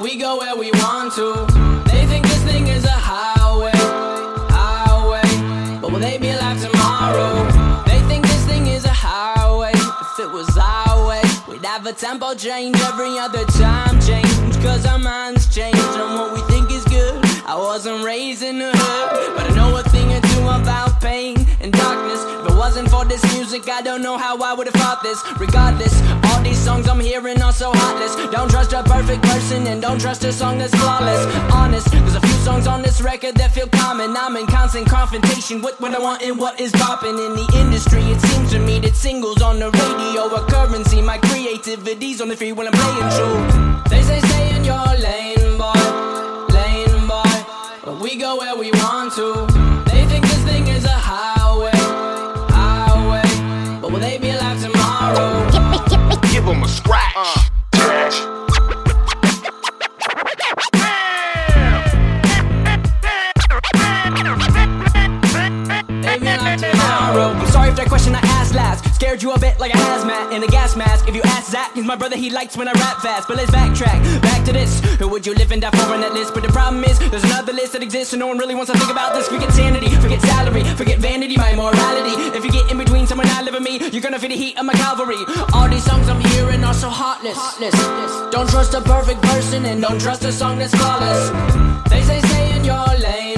we go where we want to. They think this thing is a highway, but will they be alive tomorrow? They think this thing is a highway. If it was our way, we'd have a tempo change every other time change. Cause our minds change on what we think is good. I wasn't raised in the hood, but I know a thing or two about pain and darkness. If it wasn't for this music, I don't know how I would've fought this. Regardless, all these songs I'm hearing are so heartless. Don't trust a perfect person and don't trust a song that's flawless. Honest, there's a few songs on this record that feel common. I'm in constant confrontation with what I want and what is popping in the industry. It seems to me that singles on the radio are currency. My creativity's on the free when I'm playing true. They say stay in your lane, boy, but we go where we want to. They think this thing is a highway, but will they be alive tomorrow? Give them a scratch. I'm sorry if that question I asked last scared you a bit like a hazmat in a gas mask. If you ask Zach, he's my brother, he likes when I rap fast. But let's backtrack, back to this. Who would you live and die for on that list? But the problem is, there's another list that exists and no one really wants to think about this. Forget sanity, forget salary, forget vanity, my morality. If you get in between someone I live and me, you're gonna feel the heat of my cavalry. All these songs I'm hearing are so heartless. Don't trust a perfect person and don't trust a song that's flawless. They say stay in your lane,